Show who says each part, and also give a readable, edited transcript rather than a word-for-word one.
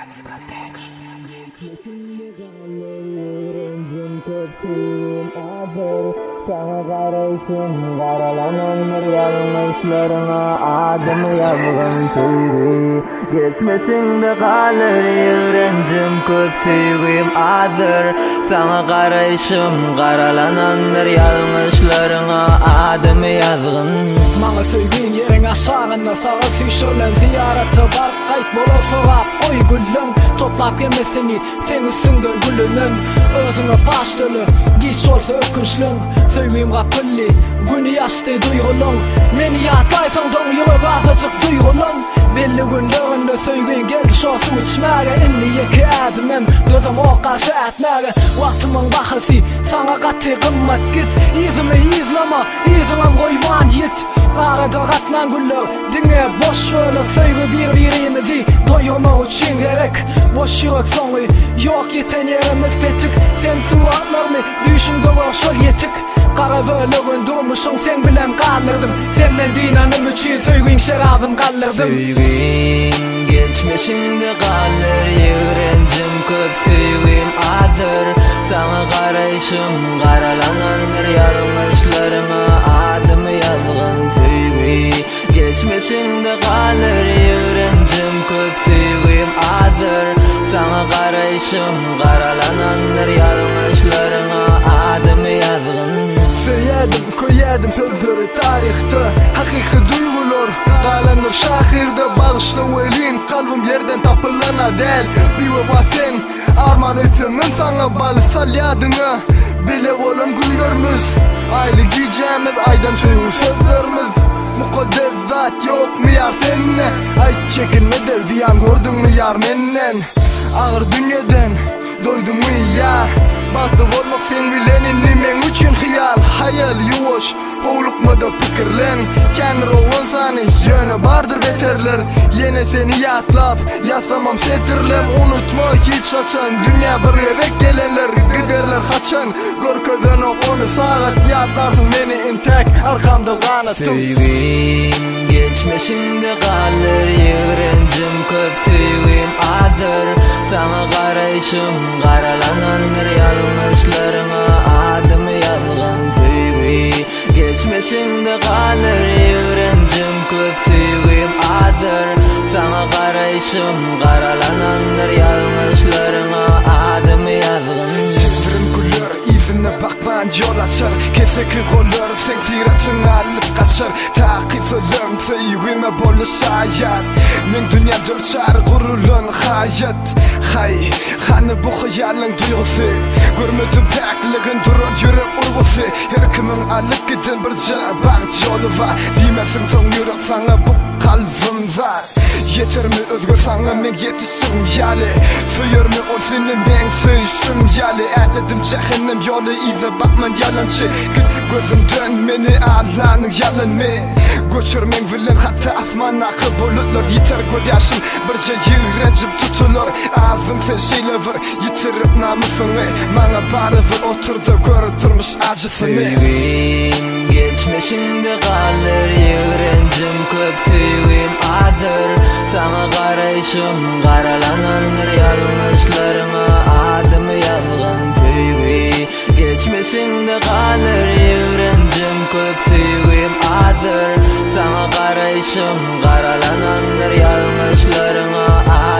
Speaker 1: Sana karışım karalanan yanlışlarına adım yazgın tüyü geçmesin de kalır yürencim köp tüyüm adır. Sana karışım karalanan yanlışlarına adım yazgın.
Speaker 2: Maňa söýgün ýeriňe sagynda saga süýşürlen ziyarata bar gaýt bolar sogap oý güllüň toplap gelmesini sen üstünden gülünen özüňe baş döle giç bolsa ökünçlüň söýgüm gapylly güni ýaşdy duýgulyň meni ýatlaýsaň doň ýöre azyjyk duýgulyň belli günlerinde söýgün geldi şo suw içmäge inni ýeki adamym gözüm oka şätmäge wagtymyň bahasy saňa gaty gymmat git ýüzüme ýyzlama ýyzyňam goýman ýet arada gatnan güller diňe boş şöyle söýgü bir-birimizi doýurmak üçin gerek boş ýürek soňy ýok ýeten ýerimiz petik sen suwatlarmy düşün gower şol ýetik Kara bölüğün durmuşun sen bilen kaldırdım Senden dinanım üçün söýgün şerabın kaldırdım
Speaker 1: Söýgün geçmişinde kalır yürencim köp söýgün adır Sana karışım karalanan yanlışlarına adım yazgın söýgün geçmişinde kalır yürencim köp söýgün adır Sana karışım karalanan yanlışlarına adım yazgın
Speaker 2: Söyledim, koyadım sözleri tarihte Hakiki duygular Kalanır şahirde bağışlı velin Kalbim yerden tapılana del Bir ve sen Arman ismin sana balısal yadına Bile olan günlerimiz Aylı giyeceğimiz aydan çoğu sözlerimiz Mukaddes zat yok mu yar seninle Ay çekinme de ziyan gördün mü yar menden Ağır dünyadan doydun mu yar Baklı olmak sen bilenin nimen üçün hiyal Hayal yuvaş Oğlukmada fikirlen Kendi roğun sani yöne bardır beterler Yine seni yatlap Yasamam setirlem Unutma hiç açan Dünya bir yedek gelenler Giderler kaçan Görkeden onu saat Yatlarsın beni intek Arkamda kanatım
Speaker 1: Söýgün geçmişinde kalır yürencim köp söýgün adır Sana karışım karalanan yanlışlarına adım yazgın söýgün geçmişinde kalır yürencim köp söýgün adır Sana karışım karalanan yanlışlarına adım yazgın
Speaker 2: Yüzüne bakman yol açar Keseki kollar sen siratını alıp kaçar Takip ölüm söýgüme boluşayat Men dünya dörçar gurulun hayat Hay, hani bu hayalin duygusy Görmedim pekligin duran yürek urgusy Her kimin alıp gidin bir jabak yolu var Dimersin son yürek sana bu kalbim var Yeter mi özgür sana men yetişim yali Söyür mi ol seni men söýüşüm yali Ähledim cehennem yolu ize bakman yalancı Gözüm dön meni alanın yalan mi Göçür men bilen hatta asmanakı bulutlar Yeter göz yaşım birce yürencim tutulur Ağzım sen şeylever yitirip namusunu Bana barıvır oturdu görütürmüş acısını
Speaker 1: Söýgün geçmişinde kalır yürencim köp söýgün adır Sana karışım karalanan yanlışlarına adım yazgın söýgün geçmişinde kalır yürencim köp söýgün adır Sana karışım karalanan yanlışlarına